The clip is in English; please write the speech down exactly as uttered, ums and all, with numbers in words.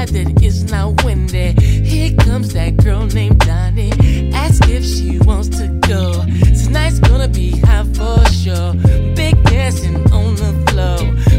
that it's not windy. Here comes that girl named Donnie. Ask if she wants to go. Tonight's gonna be hot for sure. Big dancing on the floor.